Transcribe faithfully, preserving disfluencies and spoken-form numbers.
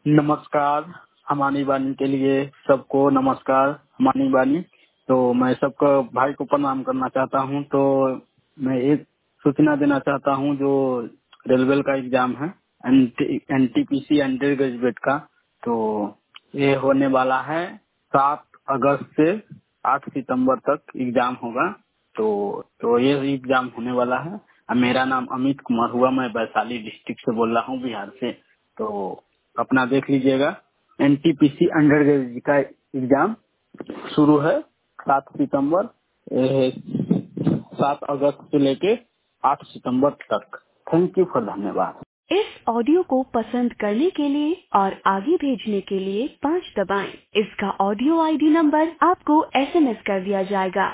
नमस्कार। हमानी बानी के लिए सबको नमस्कार। हमानी बानी तो मैं सबको भाई को प्रणाम करना चाहता हूं। तो मैं एक सूचना देना चाहता हूं, जो रेलवे का एग्जाम है N T P C undergraduate का, तो ये होने वाला है सात अगस्त से आठ सितंबर तक एग्जाम होगा। तो तो ये एग्जाम होने वाला है। अब मेरा नाम अमित कुमार हुआ, मैं वैशाली डिस्ट्रिक्ट से बोल रहा हूँ, बिहार से। तो अपना देख लीजिएगा, N T P C undergraduate का एग्जाम शुरू है सात सितंबर सात अगस्त से लेके आठ सितंबर तक। थैंक यू फॉर धन्यवाद। इस ऑडियो को पसंद करने के लिए और आगे भेजने के लिए पाँच दबाएं। इसका ऑडियो आई डी नंबर आपको एस एम एस कर दिया जाएगा।